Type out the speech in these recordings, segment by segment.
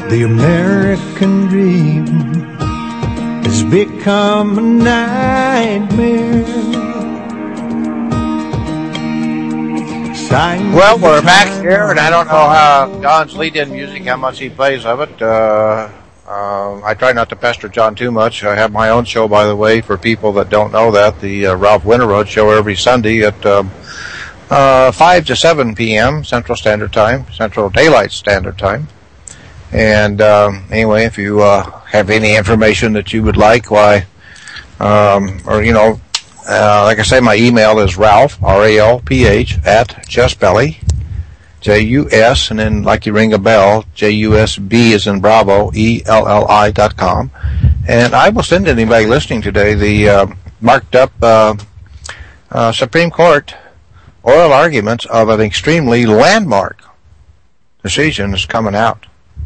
The American dream has become a nightmare. Well, we're back here, and I don't know how John's lead-in music, how much he plays of it. I try not to pester John too much. I have my own show, by the way, for people that don't know that, the Ralph Winterroad show every Sunday at 5 to 7 p.m. Central Standard Time, Central Daylight Standard Time. And anyway, if you have any information that you would like, like I say, my email is Ralph, R-A-L-P-H, at JustBelly, J-U-S, and then like you ring a bell, J-U-S-B as in Bravo, E-L-L-I.com. And I will send anybody listening today the marked up Supreme Court oral arguments of an extremely landmark decision is coming out.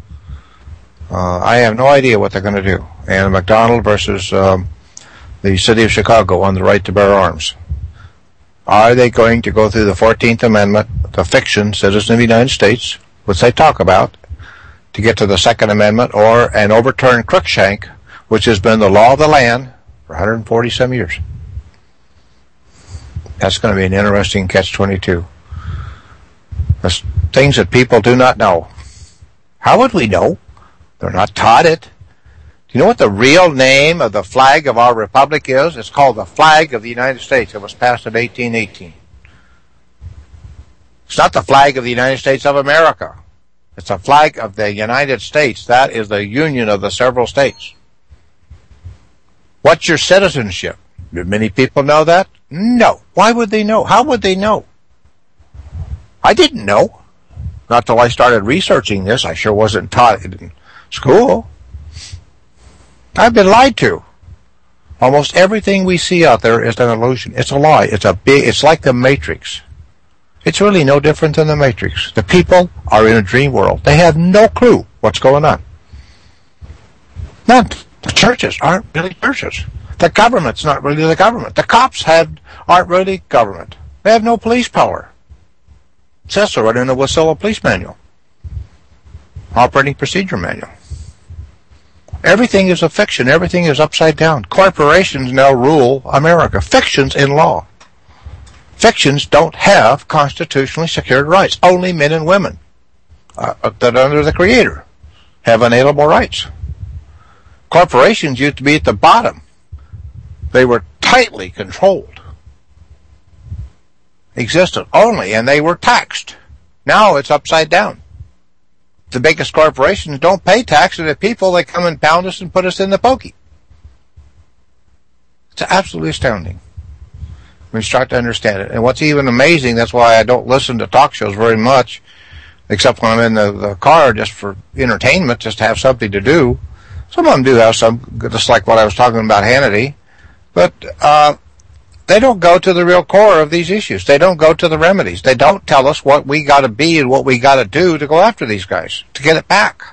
I have no idea what they're going to do. And McDonald versus the city of Chicago on the right to bear arms. Are they going to go through the 14th Amendment, the fiction, citizen of the United States, which they talk about, to get to the Second Amendment, or an overturned Cruikshank, which has been the law of the land for 140-some years? That's going to be an interesting catch-22. There's things that people do not know. How would we know? They're not taught it. Do you know what the real name of the flag of our republic is? It's called the flag of the United States. It was passed in 1818. It's not the flag of the United States of America. It's a flag of the United States. That is the union of the several states. What's your citizenship? Do many people know that? No. Why would they know? How would they know? I didn't know. Not till I started researching this. I sure wasn't taught it in school. I've been lied to. Almost everything we see out there is an illusion. It's a lie. It's like the Matrix. It's really no different than the Matrix. The people are in a dream world. They have no clue what's going on. None. The churches aren't really churches. The government's not really the government. The cops aren't really government. They have no police power. It says so right in the Wasilla Police Manual. Operating Procedure Manual. Everything is a fiction. Everything is upside down. Corporations now rule America. Fictions in law. Fictions don't have constitutionally secured rights. Only men and women that under the Creator have inalienable rights. Corporations used to be at the bottom. They were tightly controlled. Existed only, and they were taxed. Now it's upside down. The biggest corporations don't pay tax to the people. They come and pound us and put us in the pokey. It's absolutely astounding when you start to understand it. And what's even amazing, that's why I don't listen to talk shows very much, except when I'm in the car just for entertainment, just to have something to do. Some of them do have some, just like what I was talking about Hannity. But they don't go to the real core of these issues. They don't go to the remedies. They don't tell us what we got to be and what we got to do to go after these guys, to get it back.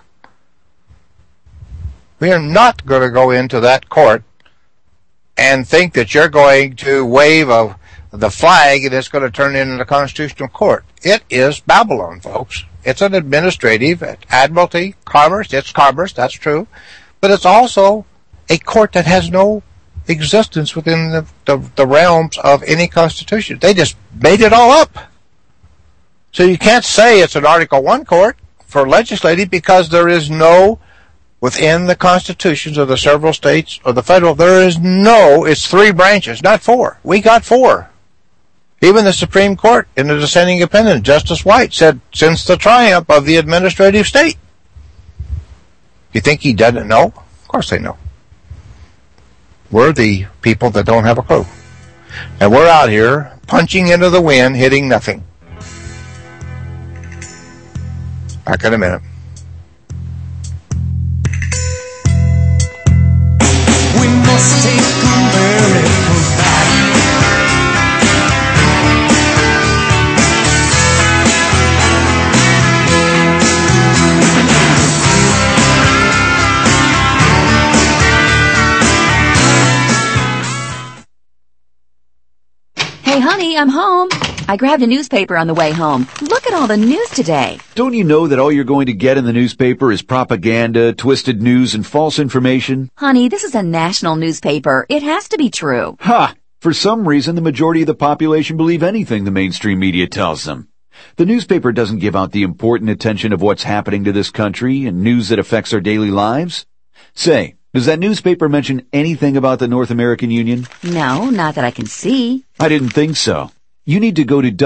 We are not going to go into that court and think that you're going to wave the flag and it's going to turn into the constitutional court. It is Babylon, folks. It's an administrative, admiralty, commerce. It's commerce, that's true. But it's also a court that has no existence within the realms of any constitution. They just made it all up. So you can't say it's an Article I court for legislative, because there is no, within the constitutions of the several states or the federal, there is no, it's 3 branches, not 4. We got 4. Even the Supreme Court, in the dissenting opinion, Justice White said, since the triumph of the administrative state. You think he doesn't know? Of course they know. We're the people that don't have a clue. And we're out here punching into the wind, hitting nothing. Back in a minute. We must take America back. Hey, honey, I'm home. I grabbed a newspaper on the way home. Look at all the news today. Don't you know that all you're going to get in the newspaper is propaganda, twisted news, and false information? Honey, this is a national newspaper. It has to be true. Ha! For some reason, the majority of the population believe anything the mainstream media tells them. The newspaper doesn't give out the important attention of what's happening to this country and news that affects our daily lives. Say, does that newspaper mention anything about the North American Union? No, not that I can see. I didn't think so. You need to go to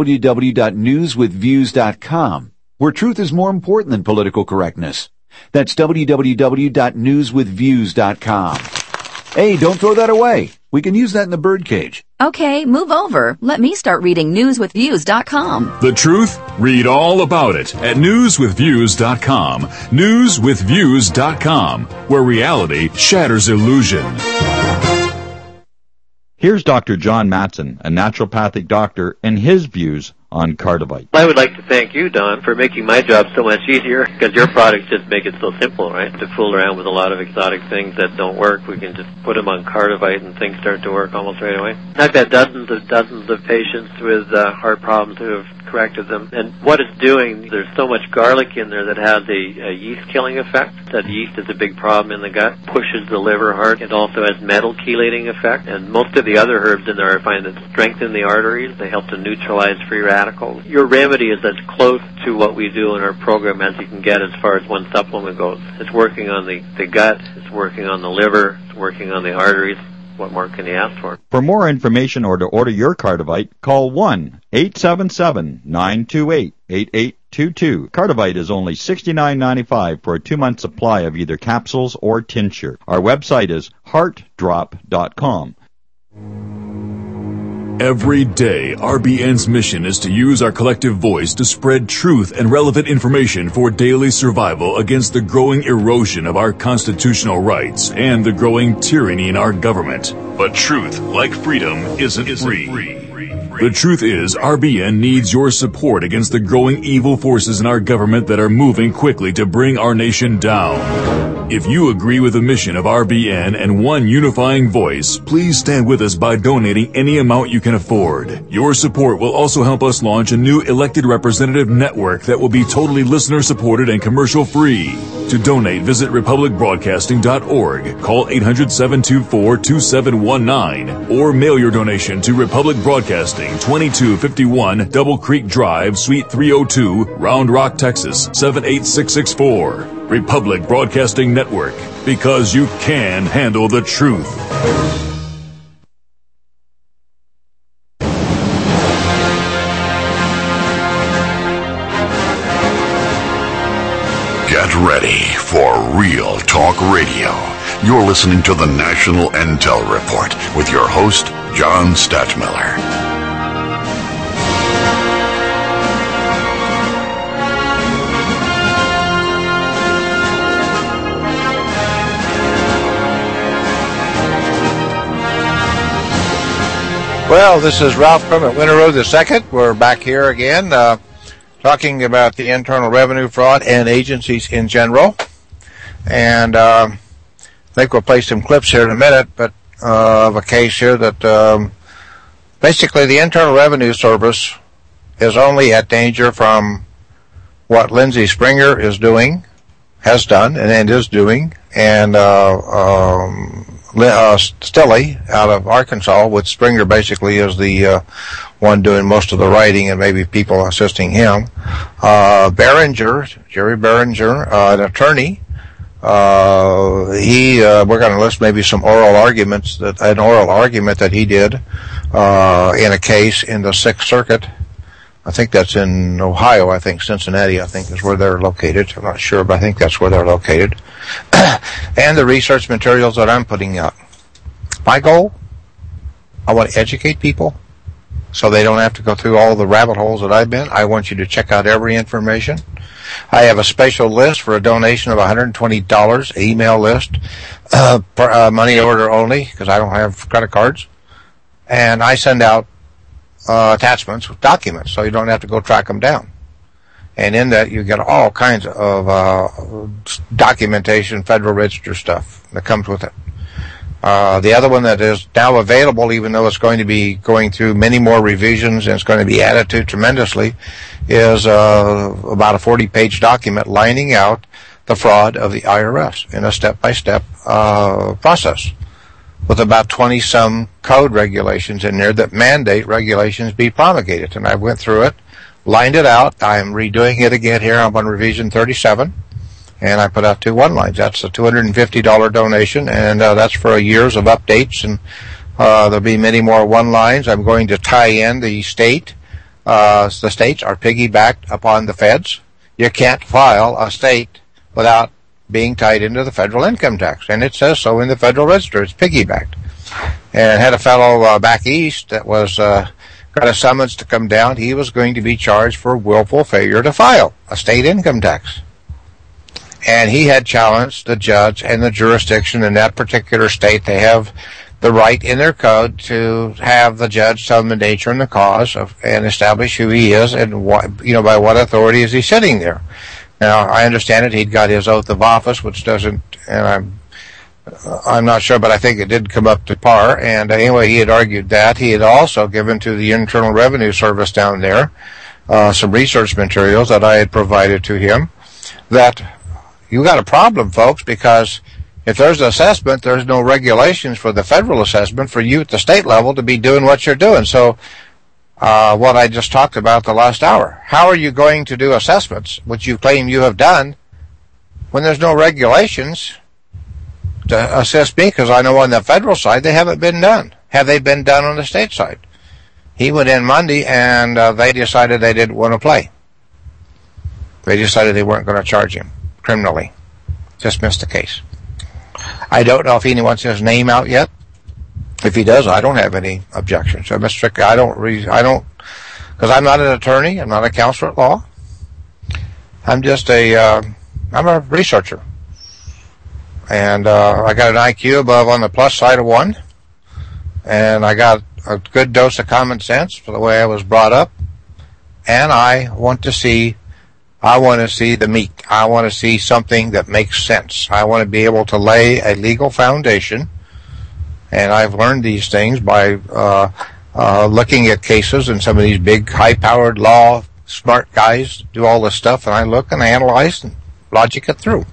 www.newswithviews.com, where truth is more important than political correctness. That's www.newswithviews.com. Hey, don't throw that away. We can use that in the birdcage. Okay, move over. Let me start reading newswithviews.com. The truth? Read all about it at newswithviews.com. Newswithviews.com, where reality shatters illusion. Here's Dr. John Matson, a naturopathic doctor, and his views on Cardivite. I would like to thank you, Don, for making my job so much easier, because your products just make it so simple, right? To fool around with a lot of exotic things that don't work, we can just put them on Cardivite and things start to work almost right away. I've had dozens of patients with heart problems who have corrected them, and what it's doing, there's so much garlic in there that has a yeast-killing effect. That yeast is a big problem in the gut, pushes the liver hard. It also has metal chelating effect, and most of the other herbs in there I find that strengthen the arteries. They help to neutralize free radicals. Your remedy is as close to what we do in our program as you can get as far as one supplement goes. It's working on the gut, it's working on the liver, it's working on the arteries. What more can you ask for? For more information or to order your Cardivite, call 1-877-928-8822. Cardivite is only $69.95 for a 2-month supply of either capsules or tincture. Our website is heartdrop.com. Every day, RBN's mission is to use our collective voice to spread truth and relevant information for daily survival against the growing erosion of our constitutional rights and the growing tyranny in our government. But truth, like freedom, isn't free. The truth is, RBN needs your support against the growing evil forces in our government that are moving quickly to bring our nation down. If you agree with the mission of RBN and one unifying voice, please stand with us by donating any amount you can afford. Your support will also help us launch a new elected representative network that will be totally listener-supported and commercial-free. To donate, visit republicbroadcasting.org, call 800-724-2719, or mail your donation to Republic Broadcasting, 2251 Double Creek Drive, Suite 302, Round Rock, Texas, 78664. Republic Broadcasting Network, because you can handle the truth. Get ready for Real Talk Radio. You're listening to the National Intel Report with your host, John Stadtmiller. Well, this is Ralph Clement Winterow II. We're back here again, talking about the Internal Revenue fraud and agencies in general. And I think we'll play some clips here in a minute, but of a case here that basically the Internal Revenue Service is only at danger from what Lindsey Springer is doing, has done, and is doing, and Stilley out of Arkansas, with Springer basically is the one doing most of the writing and maybe people assisting him. Behringer, Jerry Behringer, an attorney, we're going to list maybe some an oral argument that he did in a case in the Sixth Circuit. I think that's in Ohio. I think Cincinnati, I think, is where they're located. I'm not sure, but I think that's where they're located. And the research materials that I'm putting out. My goal, I want to educate people so they don't have to go through all the rabbit holes that I've been. I want you to check out every information. I have a special list for a donation of $120, email list, money order only, because I don't have credit cards. And I send out attachments with documents, so you don't have to go track them down. And in that, you get all kinds of documentation, Federal Register stuff that comes with it. The other one that is now available, even though it's going to be going through many more revisions and it's going to be added to tremendously, is about a 40-page document lining out the fraud of the IRS in a step-by-step process, with about 20-some code regulations in there that mandate regulations be promulgated. And I went through it, lined it out. I'm redoing it again here. I'm on revision 37, and I put out 2 one-lines. That's a $250 donation, and that's for years of updates, and there'll be many more one-lines. I'm going to tie in the state. The states are piggybacked upon the feds. You can't file a state without being tied into the federal income tax, and it says so in the Federal Register. It's piggybacked. And had a fellow back east that was got a summons to come down. He was going to be charged for willful failure to file a state income tax. And he had challenged the judge and the jurisdiction in that particular state. They have the right in their code to have the judge tell them the nature and the cause of, and establish who he is and what, by what authority is he sitting there. Now, I understand it. He'd got his oath of office, which doesn't, and I'm not sure, but I think it did come up to par. And anyway, he had argued that. He had also given to the Internal Revenue Service down there some research materials that I had provided to him. That you got a problem, folks, because if there's an assessment, there's no regulations for the federal assessment for you at the state level to be doing what you're doing. So what I just talked about the last hour. How are you going to do assessments, which you claim you have done, when there's no regulations to assess me? Because I know on the federal side they haven't been done. Have they been done on the state side? He went in Monday, and they decided they didn't want to play. They decided they weren't going to charge him criminally. Just missed the case. I don't know if he wants his name out yet. If he does, I don't have any objections. So, Mr. Strickland, I don't, because I'm not an attorney, I'm not a counselor at law. I'm just I'm a researcher. And I got an IQ on the plus side of 1. And I got a good dose of common sense for the way I was brought up. And I want to see the meat. I want to see something that makes sense. I want to be able to lay a legal foundation. And I've learned these things by looking at cases, and some of these big, high-powered law, smart guys do all this stuff, and I look and analyze and logic it through.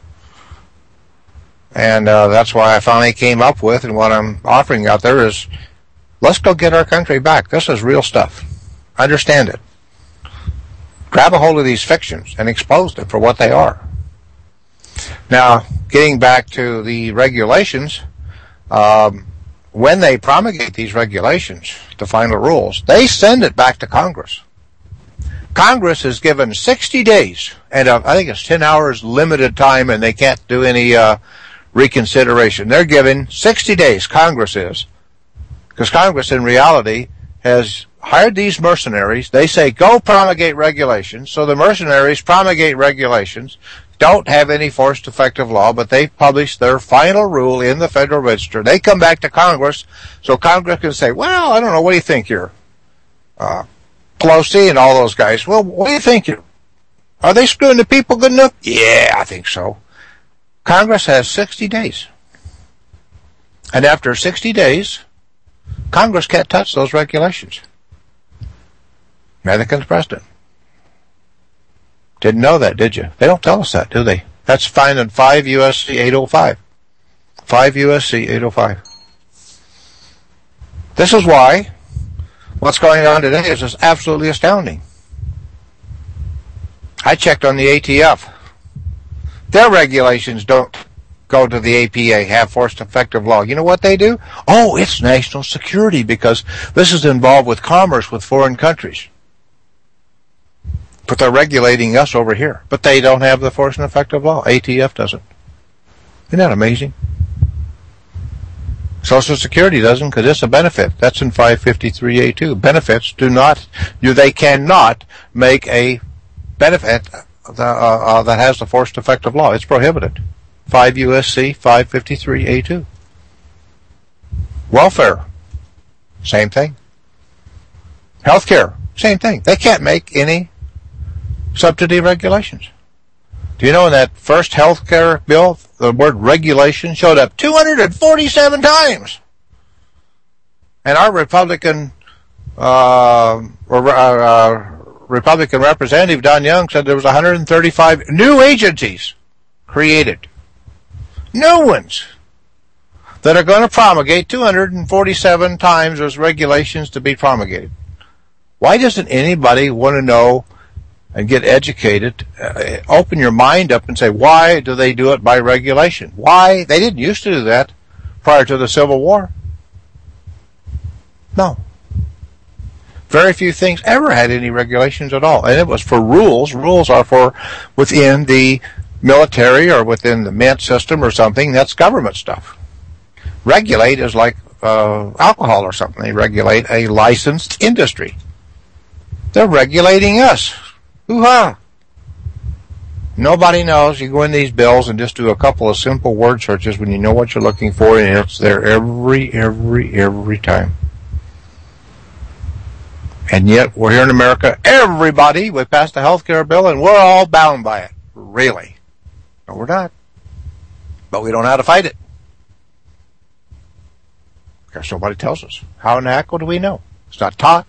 And that's why I finally came up with, and what I'm offering out there is, let's go get our country back. This is real stuff. Understand it. Grab a hold of these fictions and expose them for what they are. Now, getting back to the regulations, when they promulgate these regulations, the final rules, they send it back to Congress. Congress is given 60 days, and I think it's 10 hours limited time, and they can't do any reconsideration. They're given 60 days, Congress is, because Congress in reality has hired these mercenaries. They say, go promulgate regulations. So the mercenaries promulgate regulations, don't have any forced effective law, but they publish their final rule in the Federal Register. They come back to Congress, so Congress can say, well, I don't know, what do you think here? Pelosi and all those guys, well, what do you think here? Are they screwing the people good enough? Yeah, I think so. Congress has 60 days. And after 60 days, Congress can't touch those regulations. Neither can the president. Didn't know that, did you? They don't tell us that, do they? That's found in 5 U.S.C. 805. 5 U.S.C. 805. This is why what's going on today is just absolutely astounding. I checked on the ATF. Their regulations don't go to the APA, have forced effective law. You know what they do? Oh, it's national security because this is involved with commerce with foreign countries. But they're regulating us over here. But they don't have the force and effective law. ATF doesn't. Isn't that amazing? Social Security doesn't because it's a benefit. That's in 553A2. Benefits do not, they cannot make a benefit that has the force and effective law. It's prohibited. 5 U.S.C. 553A2. Welfare, same thing. Healthcare, same thing. They can't make any subsidy regulations. Do you know in that first health care bill, the word regulation showed up 247 times. And our Republican representative, Don Young, said there was 135 new agencies created. New ones that are going to promulgate 247 times those regulations to be promulgated. Why doesn't anybody want to know and get educated? Open your mind up and say, why do they do it by regulation? Why? They didn't used to do that prior to the Civil War. No. Very few things ever had any regulations at all. And it was for rules. Rules are for within the military or within the mint system or something. That's government stuff. Regulate is like alcohol or something. They regulate a licensed industry. They're regulating us. Hoo-ha. Nobody knows. You go in these bills and just do a couple of simple word searches when you know what you're looking for, and it's there every time. And yet, we're here in America, everybody, we passed a health care bill, and we're all bound by it. Really. No, we're not. But we don't know how to fight it. Because nobody tells us. How in the heck do we know? It's not taught.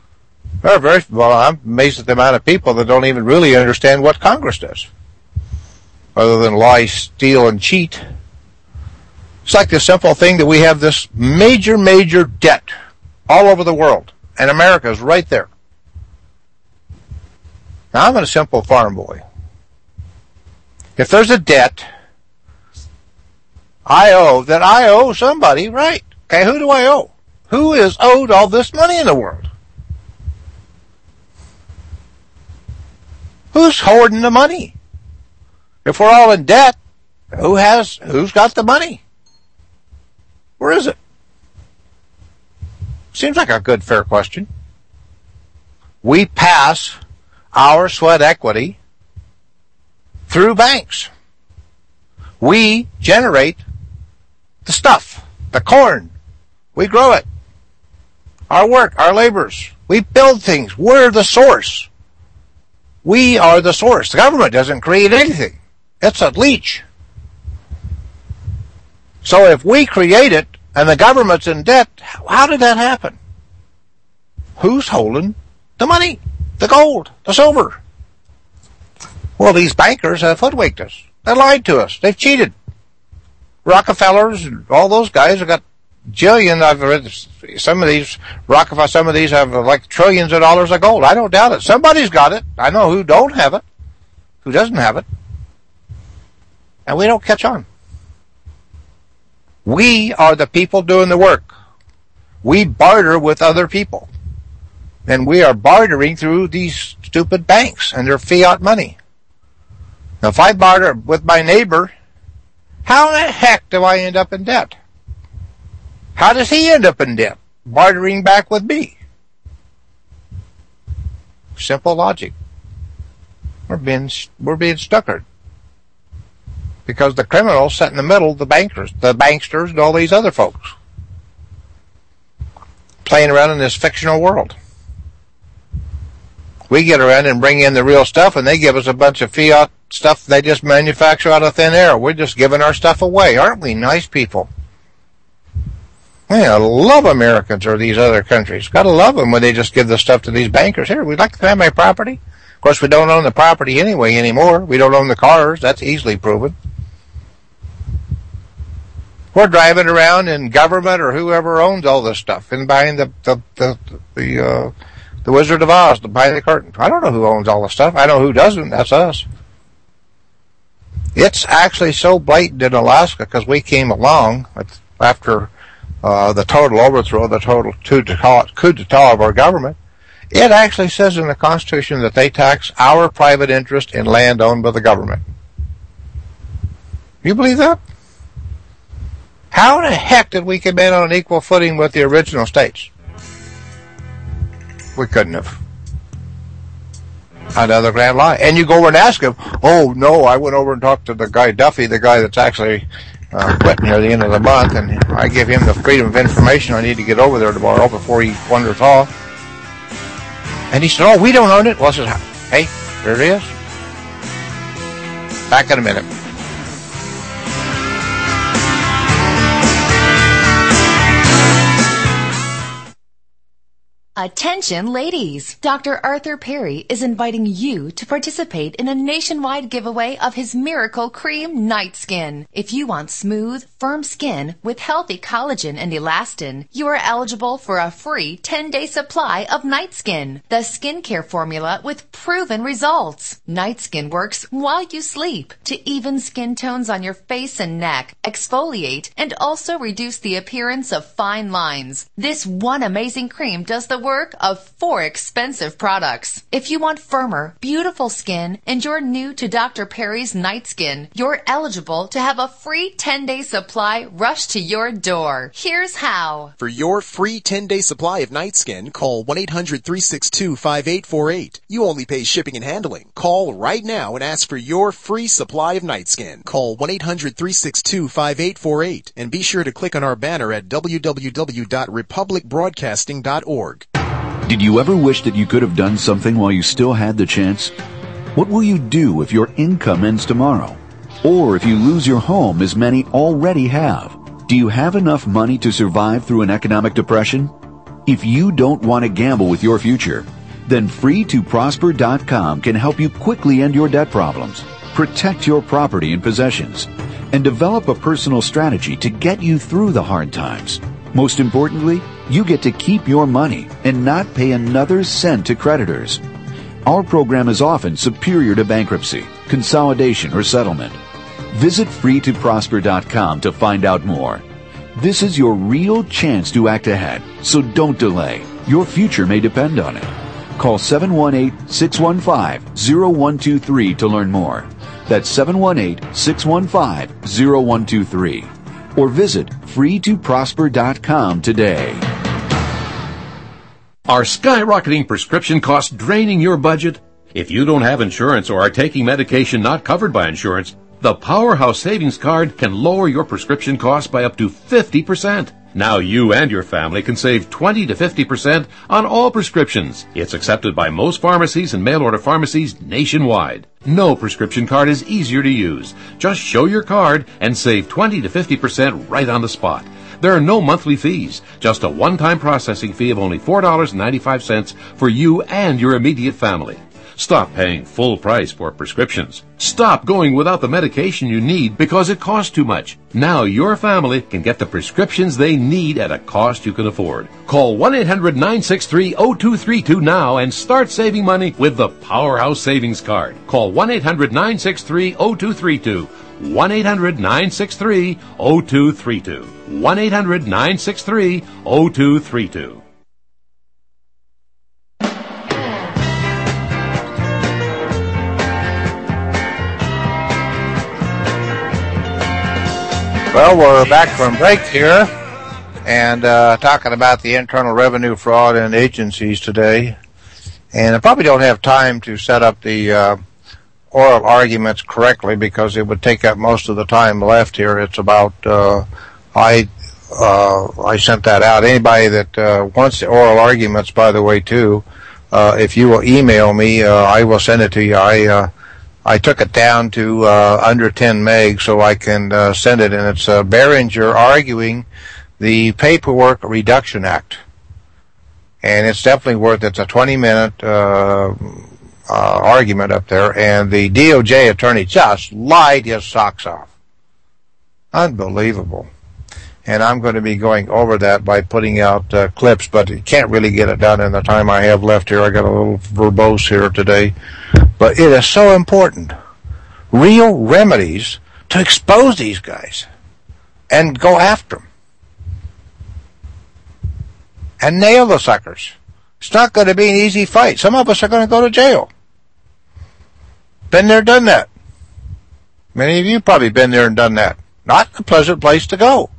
I'm amazed at the amount of people that don't even really understand what Congress does. Other than lie, steal, and cheat. It's like the simple thing that we have this major debt all over the world. And America is right there. Now, I'm a simple farm boy. If there's a debt I owe somebody, right? Okay, who do I owe? Who is owed all this money in the world? Who's hoarding the money? If we're all in debt, who's got the money? Where is it? Seems like a good, fair question. We pass our sweat equity through banks. We generate the stuff, the corn. We grow it. Our work, our labors. We build things. We're the source. We are the source. The government doesn't create anything. It's a leech. So if we create it and the government's in debt, how did that happen? Who's holding the money, the gold, the silver? Well, these bankers have hoodwinked us. They lied to us. They've cheated. Rockefellers and all those guys have got jillion. I've read some of these Rockefeller. Some of these have like trillions of dollars of gold. I don't doubt it. Somebody's got it. I know who don't have it, who doesn't have it, and we don't catch on. We are the people doing the work. We barter with other people. And we are bartering through these stupid banks and their fiat money. Now, if I barter with my neighbor, how the heck do I end up in debt? How does he end up in debt? Bartering back with me. Simple logic. We're being stuckered. Because the criminals sit in the middle, the bankers, the banksters, and all these other folks. Playing around in this fictional world. We get around and bring in the real stuff, and they give us a bunch of fiat stuff they just manufacture out of thin air. We're just giving our stuff away. Aren't we nice people? I love Americans or these other countries. Gotta love them when they just give the stuff to these bankers. Here, we'd like to have my property. Of course, we don't own the property anyway anymore. We don't own the cars. That's easily proven. We're driving around in government or whoever owns all this stuff and buying the Wizard of Oz, behind the curtain. I don't know who owns all the stuff. I know who doesn't. That's us. It's actually so blatant in Alaska because we came along after the total overthrow, the total coup d'etat of our government. It actually says in the Constitution that they tax our private interest in land owned by the government. You believe that? How the heck did we come in on an equal footing with the original states? We couldn't have. Another grand lie. And you go over and ask him, oh, no, I went over and talked to the guy Duffy, the guy that's actually quitting near the end of the month, and I give him the freedom of information. I need to get over there tomorrow before he wanders off. And he said, oh, we don't own it. Well, I said, hey, there it is. Back in a minute. Attention ladies! Dr. Arthur Perry is inviting you to participate in a nationwide giveaway of his Miracle Cream Night Skin. If you want smooth, firm skin with healthy collagen and elastin, you are eligible for a free 10-day supply of Night Skin, the skincare formula with proven results. Night Skin works while you sleep to even skin tones on your face and neck, exfoliate, and also reduce the appearance of fine lines. This one amazing cream does the work of 4 expensive products. If you want firmer, beautiful skin and you're new to Dr. Perry's Night Skin, you're eligible to have a free 10-day supply rushed to your door. Here's how. For your free 10-day supply of Night Skin, call 1-800-362-5848. You only pay shipping and handling. Call right now and ask for your free supply of Night Skin. Call 1-800-362-5848 and be sure to click on our banner at www.republicbroadcasting.org. Did you ever wish that you could have done something while you still had the chance? What will you do if your income ends tomorrow? Or if you lose your home, as many already have? Do you have enough money to survive through an economic depression? If you don't want to gamble with your future, then FreeToProsper.com can help you quickly end your debt problems, protect your property and possessions, and develop a personal strategy to get you through the hard times. Most importantly, you get to keep your money and not pay another cent to creditors. Our program is often superior to bankruptcy, consolidation, or settlement. Visit FreeToProsper.com to find out more. This is your real chance to act ahead, so don't delay. Your future may depend on it. Call 718-615-0123 to learn more. That's 718-615-0123. Or visit FreeToProsper.com today. Are skyrocketing prescription costs draining your budget? If you don't have insurance or are taking medication not covered by insurance, the Powerhouse Savings Card can lower your prescription costs by up to 50%. Now you and your family can save 20 to 50% on all prescriptions. It's accepted by most pharmacies and mail-order pharmacies nationwide. No prescription card is easier to use. Just show your card and save 20 to 50% right on the spot. There are no monthly fees, just a one-time processing fee of only $4.95 for you and your immediate family. Stop paying full price for prescriptions. Stop going without the medication you need because it costs too much. Now your family can get the prescriptions they need at a cost you can afford. Call 1-800-963-0232 now and start saving money with the Powerhouse Savings Card. Call 1-800-963-0232. 1-800-963-0232. 1-800-963-0232. Well, we're back from break here and talking about the internal revenue fraud in agencies today. And I probably don't have time to set up the oral arguments correctly because it would take up most of the time left here. It's about I sent that out. Anybody that wants the oral arguments, by the way, too, if you will email me, I will send it to you. I took it down to under 10 meg so I can send it, and it's Behringer arguing the Paperwork Reduction Act. And it's definitely worth it. It's a 20-minute argument up there, and the DOJ attorney just lied his socks off. Unbelievable. And I'm going to be going over that by putting out clips, but you can't really get it done in the time I have left here. I got a little verbose here today. But it is so important. Real remedies to expose these guys and go after them. And nail the suckers. It's not going to be an easy fight. Some of us are going to go to jail. Been there, done that. Many of you probably been there and done that. Not a pleasant place to go.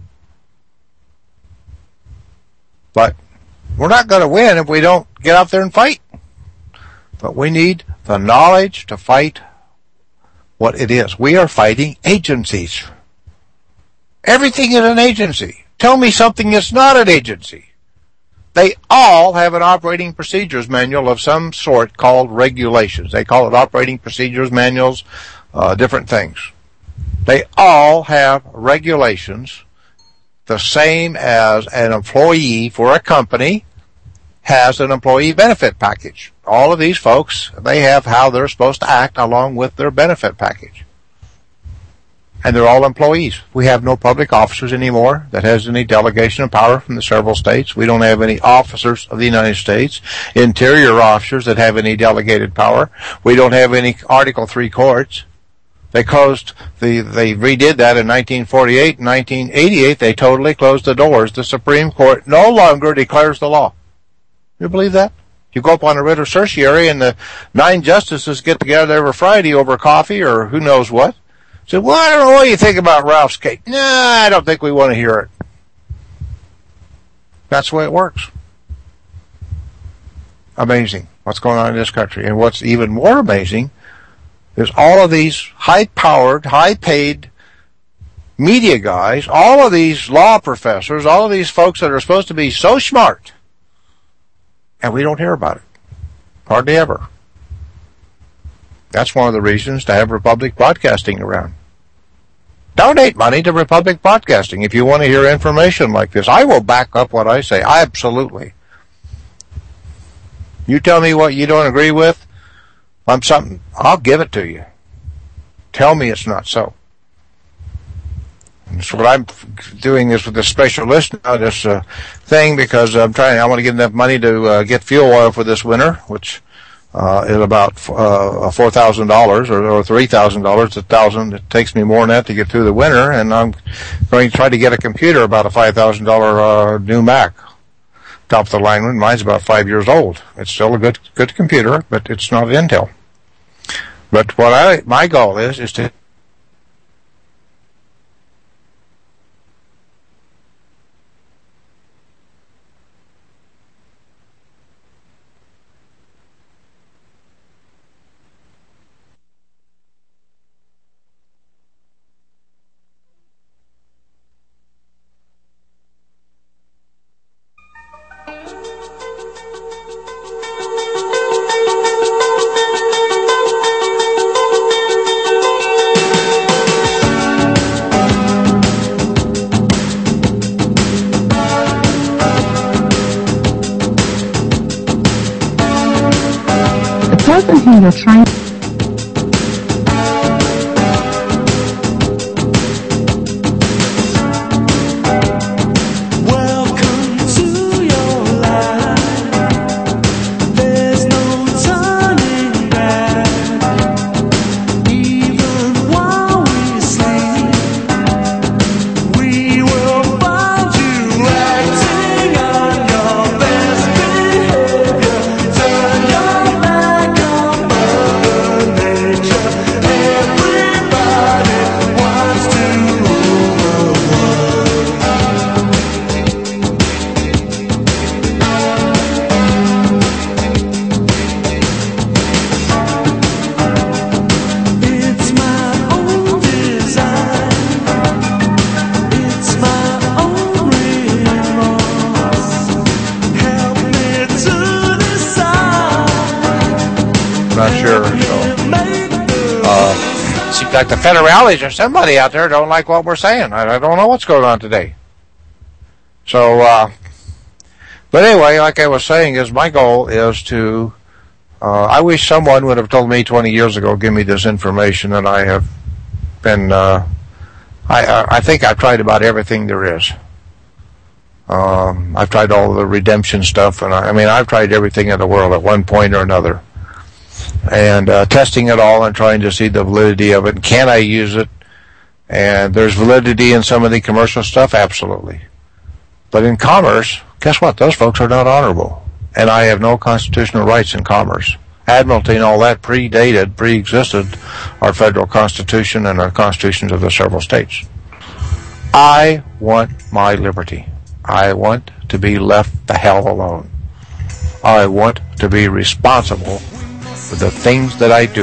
But we're not going to win if we don't get out there and fight. But we need the knowledge to fight what it is. We are fighting agencies. Everything is an agency. Tell me something that's not an agency. They all have an operating procedures manual of some sort called regulations. They call it operating procedures manuals, different things. They all have regulations the same as an employee for a company has an employee benefit package. All of these folks, they have how they're supposed to act along with their benefit package. And they're all employees. We have no public officers anymore that has any delegation of power from the several states. We don't have any officers of the United States, interior officers that have any delegated power. We don't have any Article 3 courts. They redid that in 1948 and 1988. They totally closed the doors. The Supreme Court no longer declares the law. You believe that? You go up on a writ of certiorari and the 9 justices get together every Friday over coffee or who knows what. Say, well, I don't know what you think about Ralph's case. Nah, I don't think we want to hear it. That's the way it works. Amazing what's going on in this country. And what's even more amazing is all of these high-powered, high-paid media guys, all of these law professors, all of these folks that are supposed to be so smart, and we don't hear about it. Hardly ever. That's one of the reasons to have Republic Broadcasting around. Donate money to Republic Broadcasting if you want to hear information like this. I will back up what I say. Absolutely. You tell me what you don't agree with on something, I'll give it to you. Tell me it's not so. And so what I'm doing is with this special list now, this thing, because I want to get enough money to get fuel oil for this winter, which is about $4,000 or $3,000. It takes me more than that to get through the winter, and I'm going to try to get a computer, about a $5,000 new Mac. Top of the line one. Mine's about 5 years old. It's still a good computer, but it's not Intel. But what my goal is to person who you're trying like the federales or somebody out there don't like what we're saying. I don't know what's going on today. So, but anyway, like I was saying, is my goal is to, I wish someone would have told me 20 years ago, give me this information, and I have been, I think I've tried about everything there is. I've tried all the redemption stuff, and I've tried everything in the world at one point or another. And testing it all and trying to see the validity of it. And can I use it? And there's validity in some of the commercial stuff, absolutely. But in commerce, guess what? Those folks are not honorable. And I have no constitutional rights in commerce. Admiralty and all that pre-existed our federal constitution and our constitutions of the several states. I want my liberty. I want to be left the hell alone. I want to be responsible for the things that I do.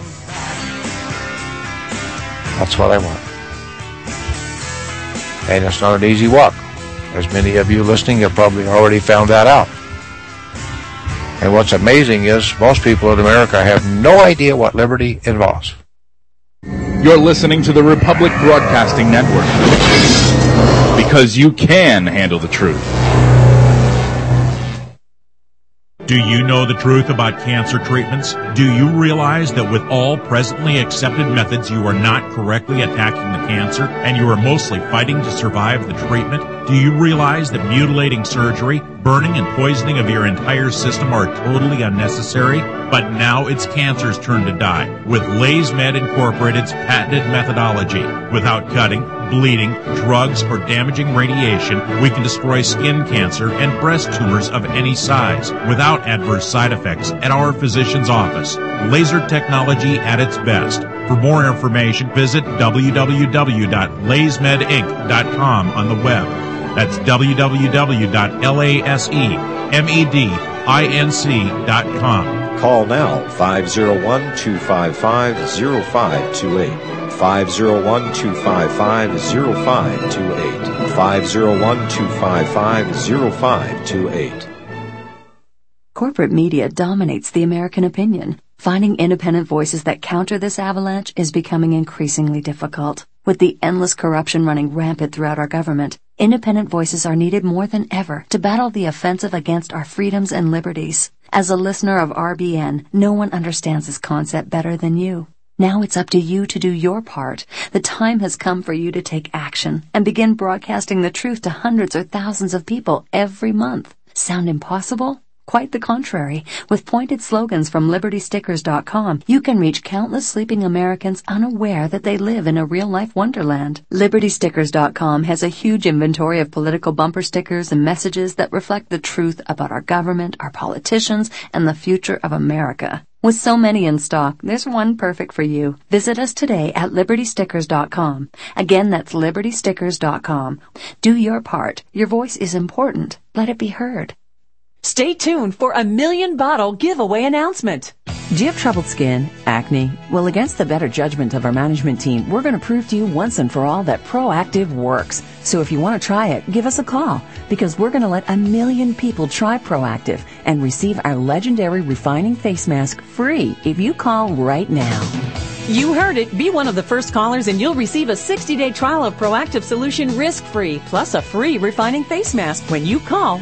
That's what I want. And it's not an easy walk. As many of you listening have probably already found that out. And what's amazing is most people in America have no idea what liberty involves. You're listening to the Republic Broadcasting Network. Because you can handle the truth. Do you know the truth about cancer treatments? Do you realize that with all presently accepted methods, you are not correctly attacking the cancer, and you are mostly fighting to survive the treatment? Do you realize that mutilating surgery, burning and poisoning of your entire system are totally unnecessary? But now it's cancer's turn to die. With LaysMed Incorporated's patented methodology, without cutting, bleeding, drugs, or damaging radiation, we can destroy skin cancer and breast tumors of any size without adverse side effects at our physician's office. Laser technology at its best. For more information, visit www.laysmedinc.com on the web. That's www.lasemedinc.com. Call now, 501-255-0528. 501-255-0528. 501-255-0528. Corporate media dominates the American opinion. Finding independent voices that counter this avalanche is becoming increasingly difficult. With the endless corruption running rampant throughout our government, independent voices are needed more than ever to battle the offensive against our freedoms and liberties. As a listener of RBN, no one understands this concept better than you. Now it's up to you to do your part. The time has come for you to take action and begin broadcasting the truth to hundreds or thousands of people every month. Sound impossible? Quite the contrary. With pointed slogans from LibertyStickers.com, you can reach countless sleeping Americans unaware that they live in a real-life wonderland. LibertyStickers.com has a huge inventory of political bumper stickers and messages that reflect the truth about our government, our politicians, and the future of America. With so many in stock, there's one perfect for you. Visit us today at LibertyStickers.com. Again, that's LibertyStickers.com. Do your part. Your voice is important. Let it be heard. Stay tuned for a 1,000,000 bottle giveaway announcement. Do you have troubled skin, acne? Well, against the better judgment of our management team, we're going to prove to you once and for all that Proactiv works. So if you want to try it, give us a call, because we're going to let 1,000,000 people try Proactiv and receive our legendary refining face mask free if you call right now. You heard it. Be one of the first callers and you'll receive a 60-day trial of Proactiv solution risk-free, plus a free refining face mask when you call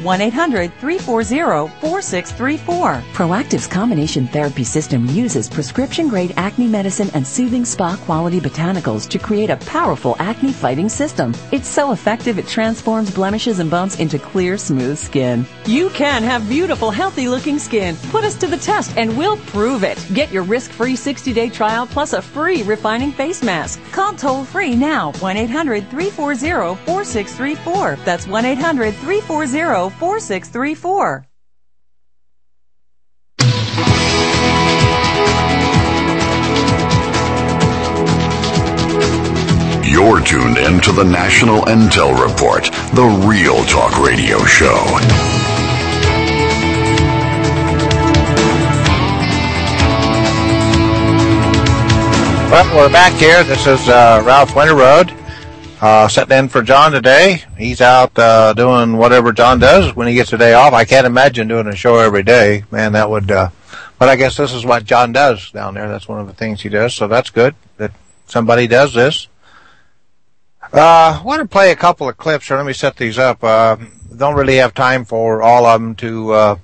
1-800-340-4634. Proactiv's combination therapy system uses prescription-grade acne medicine and soothing spa-quality botanicals to create a powerful acne-fighting system. It's so effective it transforms blemishes and bumps into clear, smooth skin. You can have beautiful, healthy-looking skin. Put us to the test and we'll prove it. Get your risk-free 60-day trial plus a free refining face mask. Call toll-free now, 1-800-340-4634. That's 1-800-340-4634. You're tuned in to the National Intel Report, the Real Talk Radio Show. Well, we're back here. This is Ralph Winterroad, sitting in for John today. He's out doing whatever John does when he gets a day off. I can't imagine doing a show every day. Man, that would... but I guess this is what John does down there. That's one of the things he does, so that's good that somebody does this. I want to play a couple of clips here. Let me set these up. Don't really have time for all of them to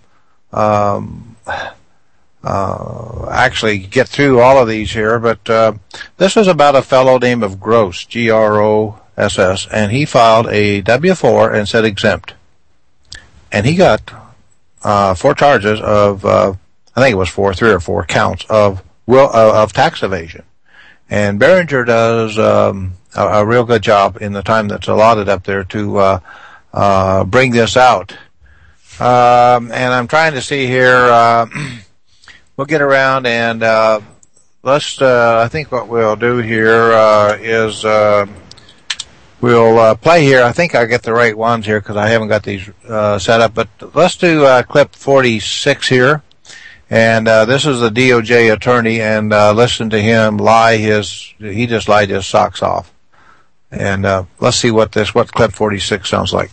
actually get through all of these here, but this is about a fellow named of Gross, Gross, and he filed a W-4 and said exempt. And he got 4 charges of, I think it was 3 or 4 counts of tax evasion. And Behringer does a real good job in the time that's allotted up there to bring this out. And I'm trying to see here... We'll get around and let's. I think what we'll do here is we'll play here. I think I get the right ones here because I haven't got these set up. But let's do clip 46 here, and this is the DOJ attorney, and listen to him lie he just lied his socks off. And let's see what clip 46 sounds like.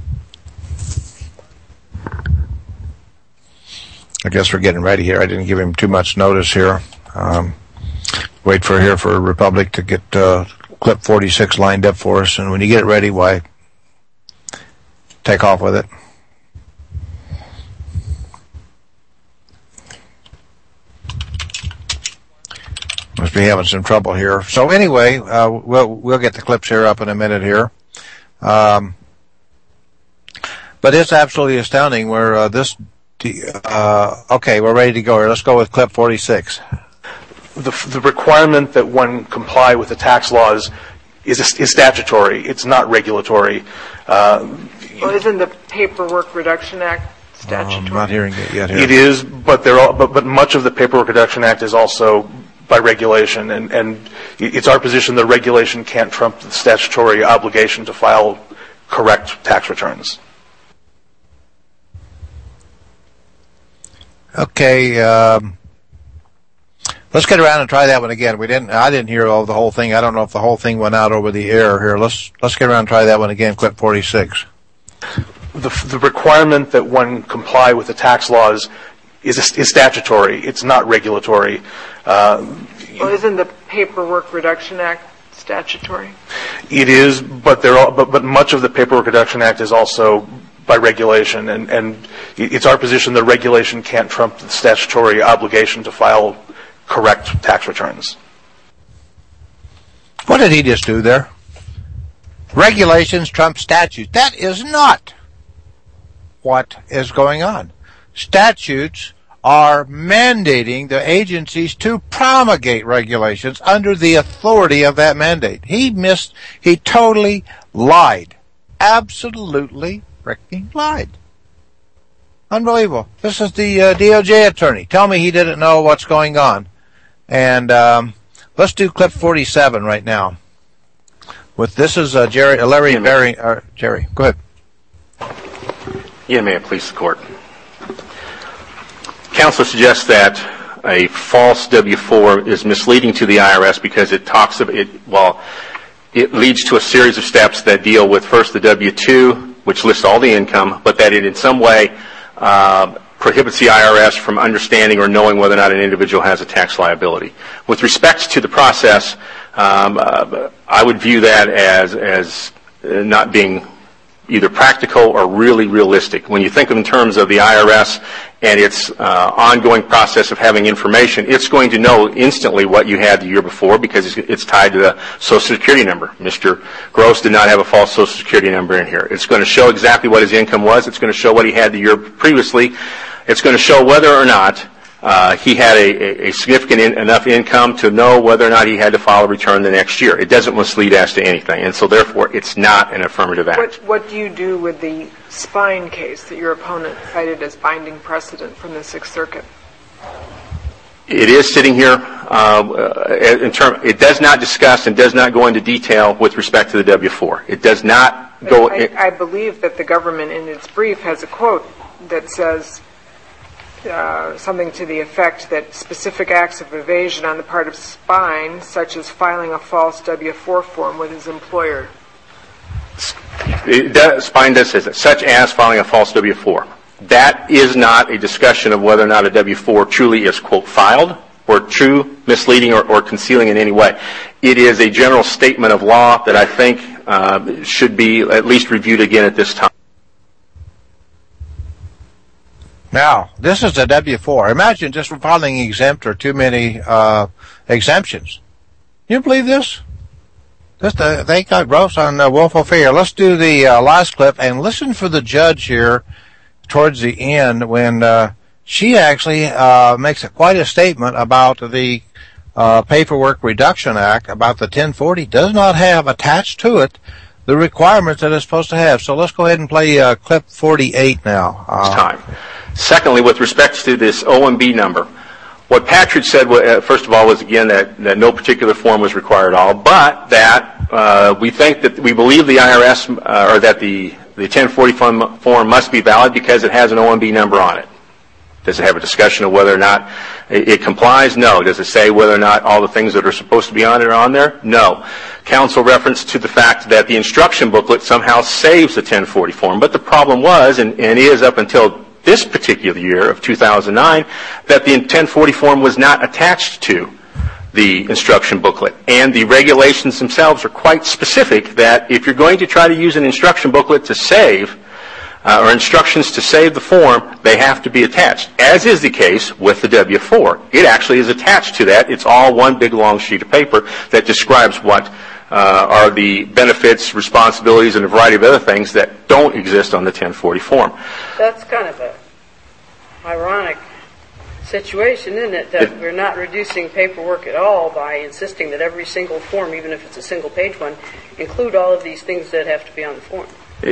I guess we're getting ready here. I didn't give him too much notice here. Wait for Republic to get clip 46 lined up for us, and when you get it ready, why, take off with it. Must be having some trouble here. So anyway, we'll get the clips here up in a minute here. But it's absolutely astounding where okay, we're ready to go here. Let's go with clip 46. The requirement that one comply with the tax laws is statutory. It's not regulatory. Well, isn't the Paperwork Reduction Act statutory? I'm not hearing it yet here. It is, but but much of the Paperwork Reduction Act is also by regulation, and it's our position that regulation can't trump the statutory obligation to file correct tax returns. Okay, let's get around and try that one again. I didn't hear the whole thing. I don't know if the whole thing went out over the air here. Let's get around and try that one again. Clip 46. The requirement that one comply with the tax laws is statutory. It's not regulatory. Well, isn't the Paperwork Reduction Act statutory? It is, but much of the Paperwork Reduction Act is also by regulation, and it's our position that regulation can't trump the statutory obligation to file correct tax returns. What did he just do there? Regulations trump statutes. That is not what is going on. Statutes are mandating the agencies to promulgate regulations under the authority of that mandate. He totally lied. Absolutely freaking lied. Unbelievable. This is the DOJ attorney. Tell me he didn't know what's going on. And let's do clip 47 right now. This is Larry Bering. Jerry, go ahead. Yeah, may it please the court. Counsel suggests that a false W-4 is misleading to the IRS because it talks of it. Well, it leads to a series of steps that deal with first the W-2, which lists all the income, but that it in some way prohibits the IRS from understanding or knowing whether or not an individual has a tax liability. With respect to the process, I would view that as not being either practical or really realistic. When you think of in terms of the IRS and its ongoing process of having information, it's going to know instantly what you had the year before because it's tied to the Social Security number. Mr. Gross did not have a false Social Security number in here. It's going to show exactly what his income was. It's going to show what he had the year previously. It's going to show whether or not he had a significant enough income to know whether or not he had to file a return the next year. It doesn't mislead as to anything, and so therefore it's not an affirmative act. What do you do with the Spine case that your opponent cited as binding precedent from the Sixth Circuit? It is sitting here. It does not discuss and does not go into detail with respect to the W-4. It does not go. I believe that the government in its brief has a quote that says something to the effect that specific acts of evasion on the part of Spine, such as filing a false W-4 form with his employer. Spine does say that, such as filing a false W-4. That is not a discussion of whether or not a W-4 truly is, quote, filed or true, misleading, or concealing in any way. It is a general statement of law that I think should be at least reviewed again at this time. Now, this is a W-4. Imagine just filing exempt or too many exemptions. Can you believe this? They got Gross on willful failure. Let's do the last clip and listen for the judge here towards the end when she actually makes quite a statement about the Paperwork Reduction Act, about the 1040, does not have attached to it the requirements that it's supposed to have. So let's go ahead and play clip 48 now. It's time. Secondly, with respect to this OMB number, what Patridge said, first of all, was again that no particular form was required at all, but that we believe the IRS, or that the 1040 form must be valid because it has an OMB number on it. Does it have a discussion of whether or not it complies? No. Does it say whether or not all the things that are supposed to be on it are on there? No. Counsel referenced to the fact that the instruction booklet somehow saves the 1040 form, but the problem was, and is up until this particular year of 2009, that the 1040 form was not attached to the instruction booklet. And the regulations themselves are quite specific that if you're going to try to use an instruction booklet to save or instructions to save the form, they have to be attached, as is the case with the W-4. It actually is attached to that. It's all one big long sheet of paper that describes what are the benefits, responsibilities, and a variety of other things that don't exist on the 1040 form. That's kind of a ironic situation, isn't it, that we're not reducing paperwork at all by insisting that every single form, even if it's a single-page one, include all of these things that have to be on the form.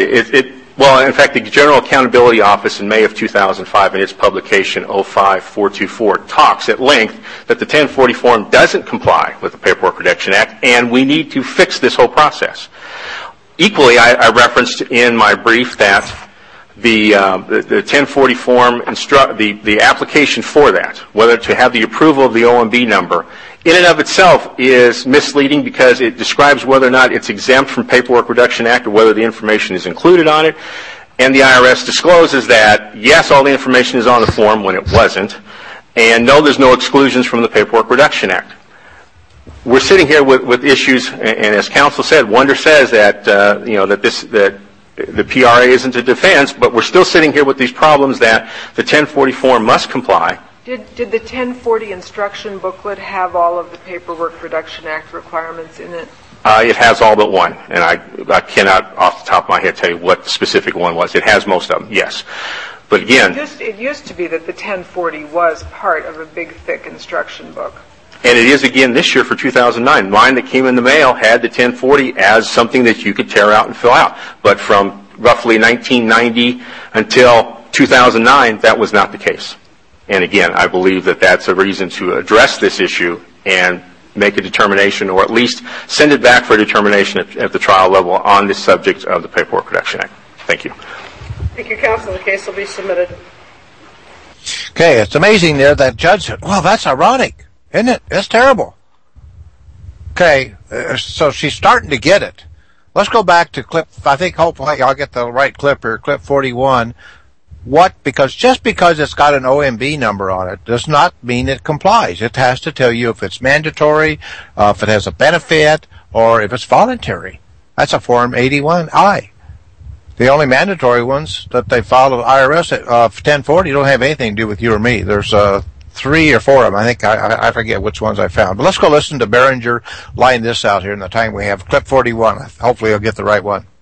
Well, in fact, the General Accountability Office in May of 2005 in its publication 05424 talks at length that the 1040 form doesn't comply with the Paperwork Reduction Act, and we need to fix this whole process. Equally, I referenced in my brief that the 1040 form, the application for that, whether to have the approval of the OMB number, in and of itself is misleading because it describes whether or not it's exempt from Paperwork Reduction Act or whether the information is included on it. And the IRS discloses that, yes, all the information is on the form when it wasn't, and no, there's no exclusions from the Paperwork Reduction Act. We're sitting here with issues, and as counsel said, Wonder says that, that the PRA isn't a defense, but we're still sitting here with these problems that the 1040 form must comply. Did the 1040 instruction booklet have all of the Paperwork Reduction Act requirements in it? It has all but one, and I cannot off the top of my head tell you what the specific one was. It has most of them, yes. But again... It used to be that the 1040 was part of a big, thick instruction book. And it is again this year for 2009. Mine that came in the mail had the 1040 as something that you could tear out and fill out. But from roughly 1990 until 2009, that was not the case. And again, I believe that that's a reason to address this issue and make a determination, or at least send it back for a determination at the trial level on this subject of the Paperwork Reduction Act. Thank you. Thank you, counsel. The case will be submitted. Okay, it's amazing there that judge said, well, that's ironic, isn't it? It's terrible. Okay, so she's starting to get it. Let's go back to clip, I think hopefully I'll get the right clip here, clip 41. Because just because it's got an OMB number on it does not mean it complies. It has to tell you if it's mandatory, if it has a benefit, or if it's voluntary. That's a Form 81I. The only mandatory ones that they follow IRS at 1040 don't have anything to do with you or me. There's 3 or 4 of them. I think I forget which ones I found. But let's go listen to Behringer line this out here in the time we have. Clip 41. Hopefully I'll get the right one.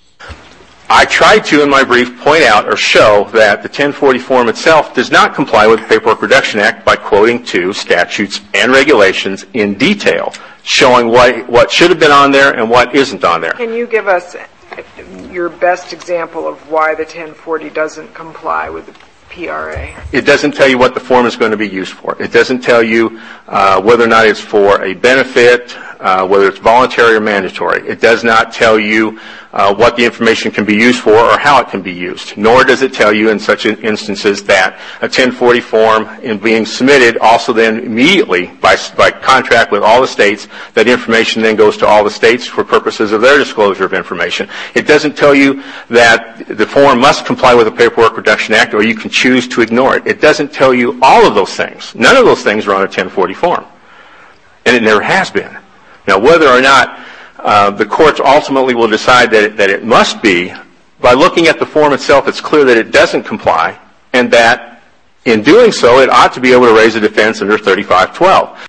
I tried to, in my brief, point out or show that the 1040 form itself does not comply with the Paperwork Reduction Act by quoting 2 statutes and regulations in detail, showing what should have been on there and what isn't on there. Can you give us your best example of why the 1040 doesn't comply with the PRA? It doesn't tell you what the form is going to be used for. It doesn't tell you whether or not it's for a benefit, whether it's voluntary or mandatory. It does not tell you what the information can be used for or how it can be used. Nor does it tell you in such instances that a 1040 form in being submitted also then immediately by contract with all the states, that information then goes to all the states for purposes of their disclosure of information. It doesn't tell you that the form must comply with the Paperwork Reduction Act or you can choose to ignore it. It doesn't tell you all of those things. None of those things are on a 1040 form. And it never has been. Now, whether or not the courts ultimately will decide that it must be, by looking at the form itself, it's clear that it doesn't comply, and that in doing so, it ought to be able to raise a defense under 3512.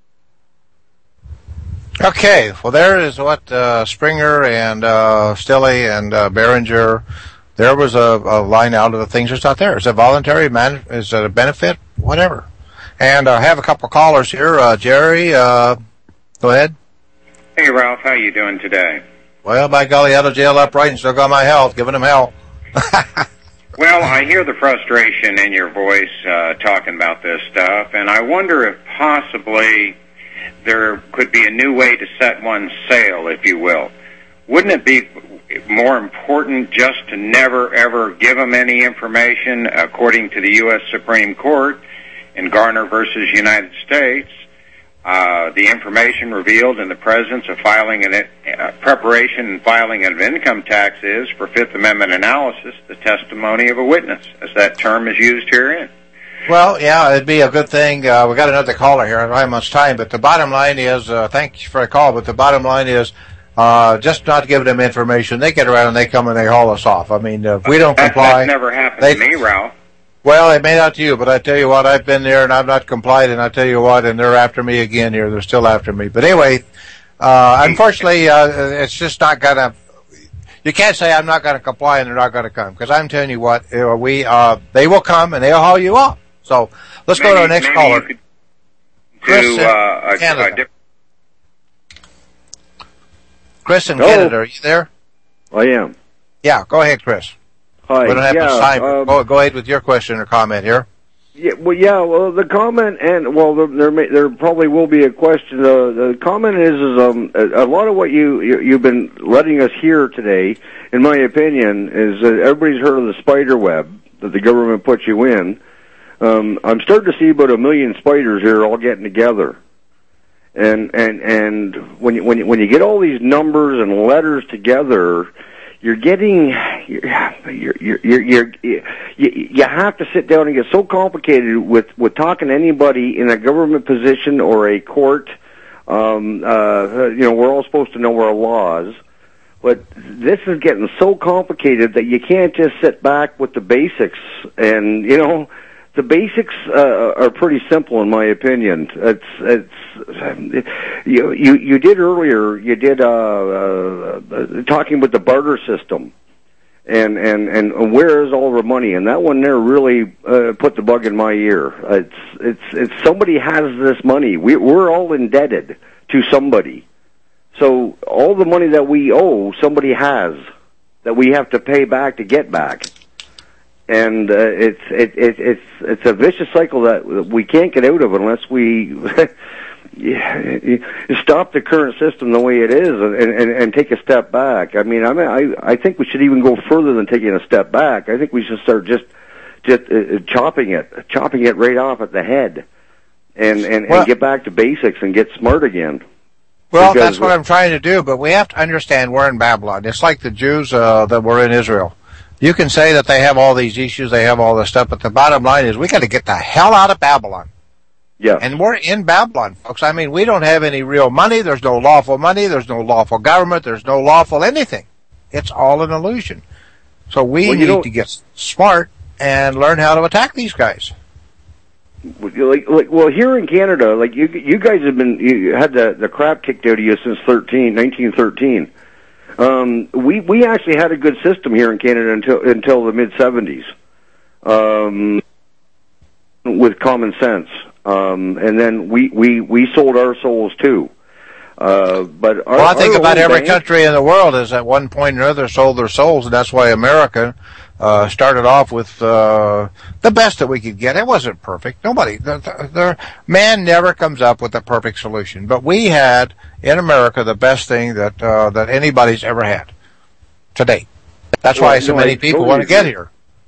Okay, well, there is what Springer and Stille and Behringer, there was a line out of the things that's not there. Is it voluntary? Is it a benefit? Whatever. And I have a couple of callers here. Jerry, go ahead. Hey, Ralph, how you doing today? Well, by golly, out of jail upright and still got my health, giving them hell. Well, I hear the frustration in your voice talking about this stuff, and I wonder if possibly there could be a new way to set one's sail, if you will. Wouldn't it be more important just to never, ever give them any information, according to the U.S. Supreme Court in Garner versus United States? The information revealed in the presence of preparation and filing of income taxes for Fifth Amendment analysis, the testimony of a witness, as that term is used herein. Well, yeah, it'd be a good thing. We got another caller here. I don't have much time, but the bottom line is, thank you for the call, but the bottom line is, just not giving them information. They get around and they come and they haul us off. I mean, if we don't comply... That's never happened to me, Ralph. Well, it may not to you, but I tell you what, I've been there and I've not complied, and I tell you what, and they're after me again here. They're still after me. But anyway, unfortunately, it's just not going to... You can't say I'm not going to comply and they're not going to come, because I'm telling you what, they will come and they'll haul you off. So let's go to our next caller. Chris in Canada. Chris in Canada, are you there? I am. Yeah, go ahead, Chris. Hi. We don't have much time. Go ahead with your question or comment here. Well, the comment, and there probably will be a question. The comment is a lot of what you've been letting us hear today, in my opinion, is that everybody's heard of the spider web that the government puts you in. I'm starting to see about 1 million spiders here all getting together, and when you get all these numbers and letters together, you have to sit down and get so complicated with talking to anybody in a government position or a court. We're all supposed to know our laws, but this is getting so complicated that you can't just sit back with the basics. And the basics are pretty simple, in my opinion. You did earlier. You did talking about the barter system, and where is all the money? And that one there really put the bug in my ear. It's somebody has this money. We're all indebted to somebody. So all the money that we owe, somebody has that we have to pay back to get back. And it's a vicious cycle that we can't get out of unless we stop the current system the way it is and take a step back. I mean, I think we should even go further than taking a step back. I think we should start just chopping it right off at the head, and get back to basics and get smart again. Well, that's what I'm trying to do, but we have to understand we're in Babylon. It's like the Jews that were in Israel. You can say that they have all these issues, they have all this stuff, but the bottom line is we got to get the hell out of Babylon. Yeah. And we're in Babylon, folks. I mean, we don't have any real money. There's no lawful money. There's no lawful government. There's no lawful anything. It's all an illusion. So we need to get smart and learn how to attack these guys. Well, here in Canada, you guys have you had the crap kicked out of you since 1913. We actually had a good system here in Canada until the mid-70s, with common sense. And then we sold our souls too. But I think about every country in the world has at one point or another sold their souls, and that's why America started off with the best that we could get. It wasn't perfect. Man never comes up with a perfect solution. But we had in America the best thing that anybody's ever had to date. That's why so many people want to get here.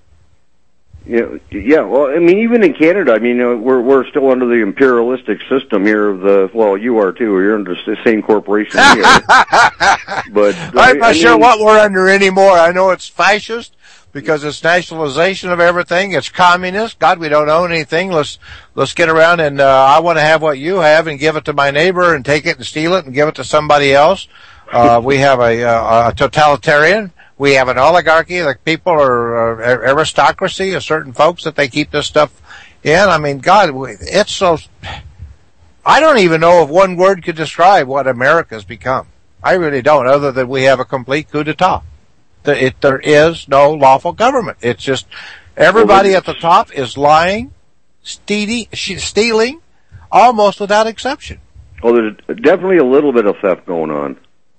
Yeah. Well, I mean, even in Canada, I mean, we're still under the imperialistic system here you are too. You're under the same corporation here. But I'm not sure what we're under anymore. I know it's fascist because it's nationalization of everything. It's communist. God, we don't own anything. Let's get around and I want to have what you have and give it to my neighbor and take it and steal it and give it to somebody else. We have a totalitarian. We have an oligarchy. The people are aristocracy, certain folks that they keep this stuff in. I mean, God, it's so... I don't even know if one word could describe what America's become. I really don't, other than we have a complete coup d'etat. There is no lawful government. It's just everybody at the top is lying, stealing, almost without exception. Well, there's definitely a little bit of theft going on.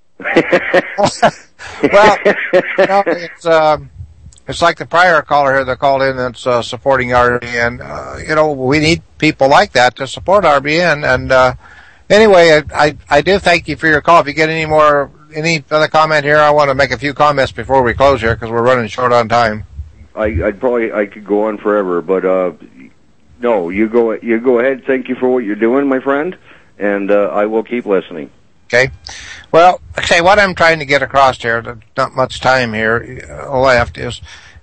Well, it's like the prior caller here that called in that's supporting RBN. We need people like that to support RBN. And anyway, I do thank you for your call. If you get any other comment here, I want to make a few comments before we close here because we're running short on time. I could go on forever, but no, you go ahead. Thank you for what you're doing, my friend, and I will keep listening. Okay. Well, what I'm trying to get across here, there's not much time here left, is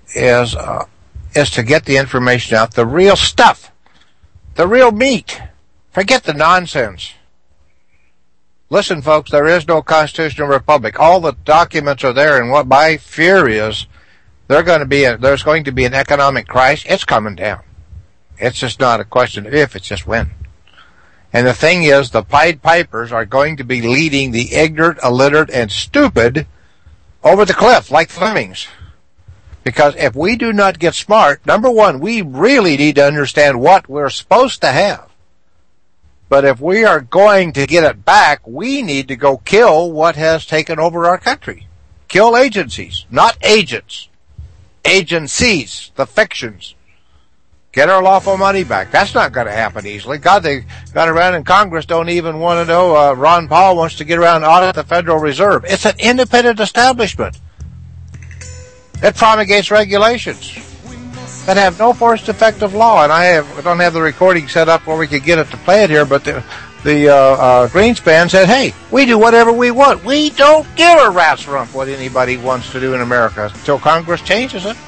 to get the information out, the real stuff, the real meat. Forget the nonsense. Listen, folks, there is no constitutional republic. All the documents are there, and what my fear is, there's going to be an economic crisis. It's coming down. It's just not a question of if, it's just when. And the thing is, the Pied Pipers are going to be leading the ignorant, illiterate, and stupid over the cliff like lemmings. Because if we do not get smart, number one, we really need to understand what we're supposed to have. But if we are going to get it back, we need to go kill what has taken over our country. Kill agencies, not agents. Agencies, the fictions. Get our lawful money back. That's not going to happen easily. God, they got around in Congress, don't even want to know. Ron Paul wants to get around and audit the Federal Reserve. It's an independent establishment. It promulgates regulations that have no force effective law. And I don't have the recording set up where we could get it to play it here, but the Greenspan said, hey, we do whatever we want. We don't give a rat's rump what anybody wants to do in America until Congress changes it.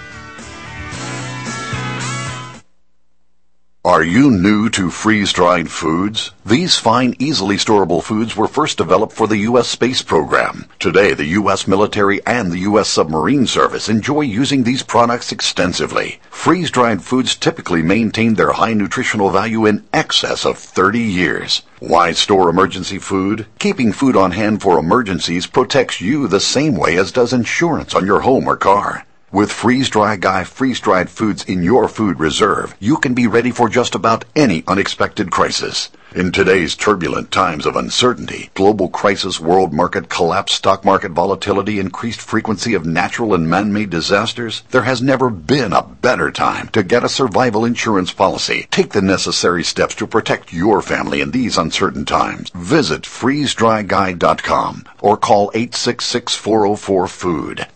Are you new to freeze-dried foods? These fine, easily storable foods were first developed for the U.S. space program. Today, the U.S. military and the U.S. submarine service enjoy using these products extensively. Freeze-dried foods typically maintain their high nutritional value in excess of 30 years. Why store emergency food? Keeping food on hand for emergencies protects you the same way as does insurance on your home or car. With Freeze-Dry Guy freeze-dried foods in your food reserve, you can be ready for just about any unexpected crisis. In today's turbulent times of uncertainty, global crisis, world market collapse, stock market volatility, increased frequency of natural and man-made disasters, there has never been a better time to get a survival insurance policy. Take the necessary steps to protect your family in these uncertain times. Visit freezedryguy.com or call 866-404-FOOD,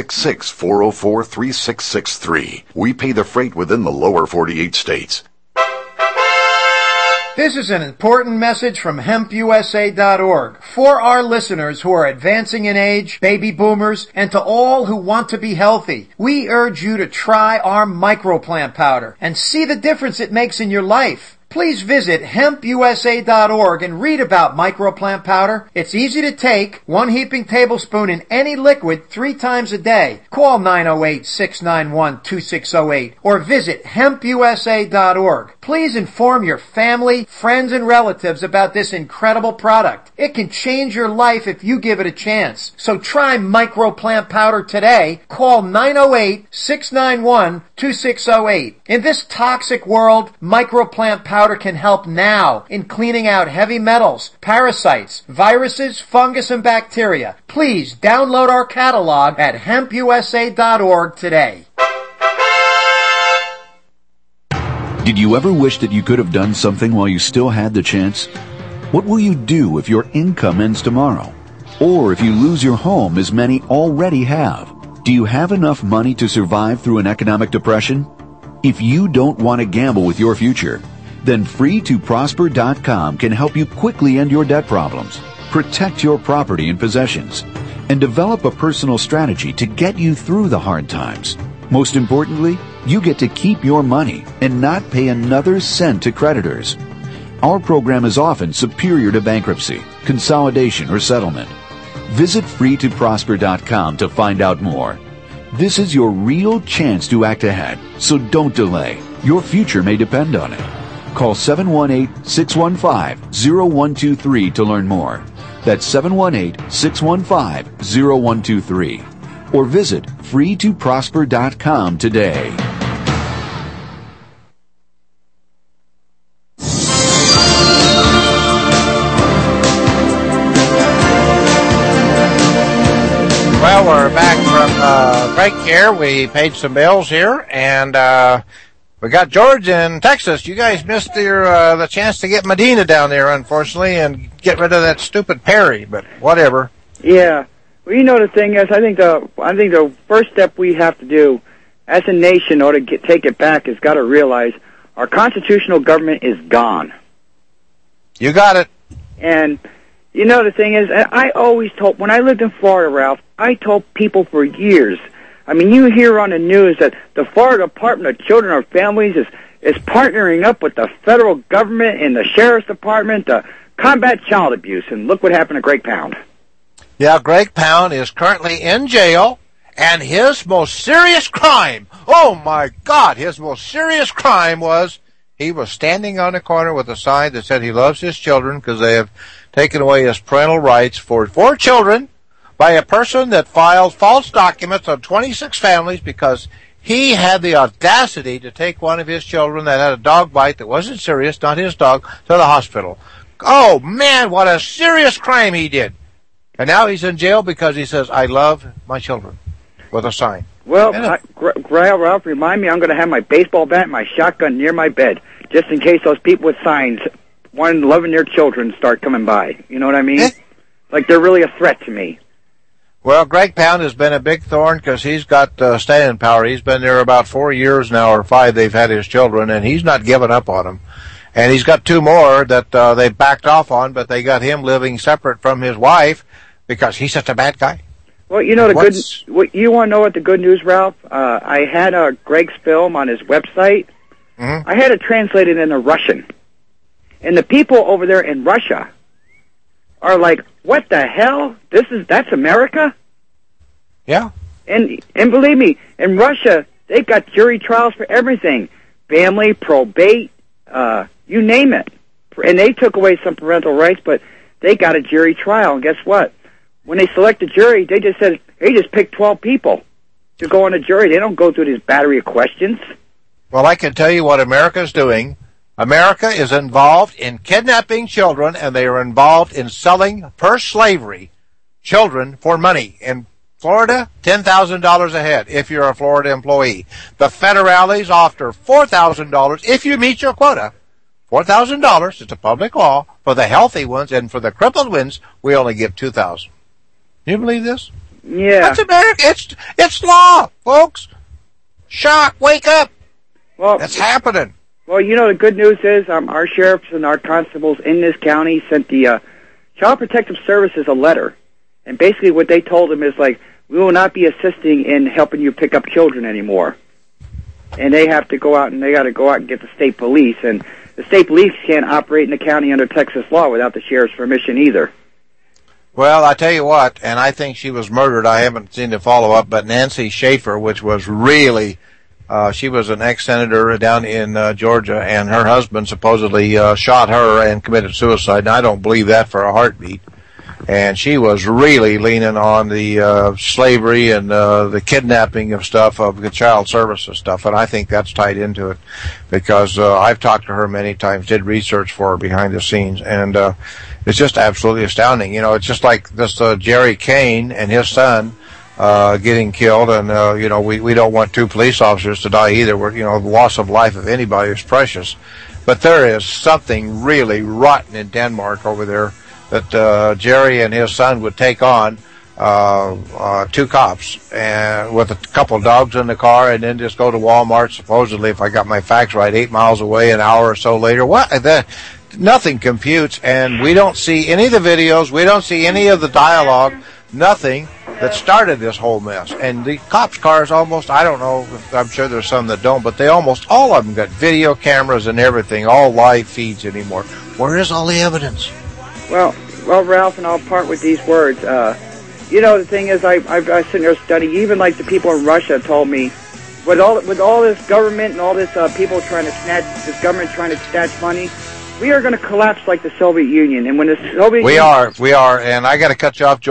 866-404-3663. We pay the freight within the lower 48 states. This is an important message from HempUSA.org for our listeners who are advancing in age, baby boomers, and to all who want to be healthy. We urge you to try our microplant powder and see the difference it makes in your life. Please visit HempUSA.org and read about microplant powder. It's easy to take, 1 heaping tablespoon in any liquid 3 times a day. Call 908-691-2608 or visit HempUSA.org. Please inform your family, friends, and relatives about this incredible product. It can change your life if you give it a chance. So try microplant powder today. Call 908-691-2608. In this toxic world, microplant powder can help now in cleaning out heavy metals, parasites, viruses, fungus, and bacteria. Please download our catalog at HempUSA.org today. Did you ever wish that you could have done something while you still had the chance? What will you do if your income ends tomorrow? Or if you lose your home, as many already have? Do you have enough money to survive through an economic depression? If you don't want to gamble with your future, then FreeToProsper.com can help you quickly end your debt problems, protect your property and possessions, and develop a personal strategy to get you through the hard times. Most importantly, you get to keep your money and not pay another cent to creditors. Our program is often superior to bankruptcy, consolidation, or settlement. Visit FreeToProsper.com to find out more. This is your real chance to act ahead, so don't delay. Your future may depend on it. Call 718-615-0123 to learn more. That's 718-615-0123. Or visit FreeToProsper.com today. Well, we're back from break here. We paid some bills here, and we got George in Texas. You guys missed the chance to get Medina down there, unfortunately, and get rid of that stupid Perry. But whatever. Yeah. Well, you know, the thing is, I think the first step we have to do as a nation, or to take it back, is got to realize our constitutional government is gone. You got it. And you know, the thing is, I always told, when I lived in Florida, Ralph, I told people for years. I mean, you hear on the news that the Florida Department of Children and Families is partnering up with the federal government and the sheriff's department to combat child abuse. And look what happened to Greg Pound. Yeah, Greg Pound is currently in jail, and his most serious crime, oh my God, his most serious crime was he was standing on a corner with a sign that said he loves his children because they have taken away his parental rights for 4 children by a person that filed false documents on 26 families because he had the audacity to take one of his children that had a dog bite that wasn't serious, not his dog, to the hospital. Oh, man, what a serious crime he did. And now he's in jail because he says, I love my children, with a sign. Well, Ralph, remind me I'm going to have my baseball bat and my shotgun near my bed, just in case those people with signs, loving their children, start coming by. You know what I mean? Like they're really a threat to me. Well, Greg Pound has been a big thorn because he's got staying power. He's been there about 4 years now, or 5 they've had his children, and he's not giving up on them. And he's got 2 more that they backed off on, but they got him living separate from his wife because he's such a bad guy. Well, you know, you want to know what the good news, Ralph? I had Greg's film on his website. Mm-hmm. I had it translated into Russian. And the people over there in Russia are like, what the hell? That's America? Yeah. And believe me, in Russia, they got jury trials for everything. Family, probate, you name it. And they took away some parental rights, but they got a jury trial. And guess what? When they select a jury, they just pick 12 people to go on a jury. They don't go through this battery of questions. Well, I can tell you what America's doing. America is involved in kidnapping children, and they are involved in selling, per slavery, children for money. In Florida, $10,000 a head if you're a Florida employee. The federales offer $4,000 if you meet your quota. $4,000, it's a public law, for the healthy ones, and for the crippled ones, we only give $2,000. You believe this? Yeah. That's America. It's law, folks. Shock, wake up. Well, that's happening. Well, you know, the good news is our sheriffs and our constables in this county sent the Child Protective Services a letter. And basically what they told them is, like, we will not be assisting in helping you pick up children anymore. And they have to go out and get the state police. And the state police can't operate in the county under Texas law without the sheriff's permission either. Well, I tell you what, and I think she was murdered. I haven't seen the follow-up, but Nancy Schaefer, which was really, she was an ex-senator down in Georgia, and her husband supposedly shot her and committed suicide. And I don't believe that for a heartbeat. And she was really leaning on the slavery and the kidnapping of stuff, of the child services stuff, and I think that's tied into it because I've talked to her many times, did research for her behind the scenes, and it's just absolutely astounding. You know, it's just like this Jerry Kane and his son getting killed, and we don't want 2 police officers to die either. The loss of life of anybody is precious, but there is something really rotten in Denmark over there that Jerry and his son would take on 2 cops and with a couple dogs in the car, and then just go to Walmart, supposedly, if I got my facts right, 8 miles away, an hour or so later. Nothing computes, and we don't see any of the videos, we don't see any of the dialogue, nothing that started this whole mess. And the cops' cars almost, I don't know, I'm sure there's some that don't, but they almost, all of them got video cameras and everything, all live feeds anymore. Where is all the evidence? Well, Ralph, and I'll part with these words. The thing is, I've sitting there studying. Even like the people in Russia told me, with all this government and all this people trying to snatch money, we are going to collapse like the Soviet Union. And when the Soviet we are, and I got to cut you off, George.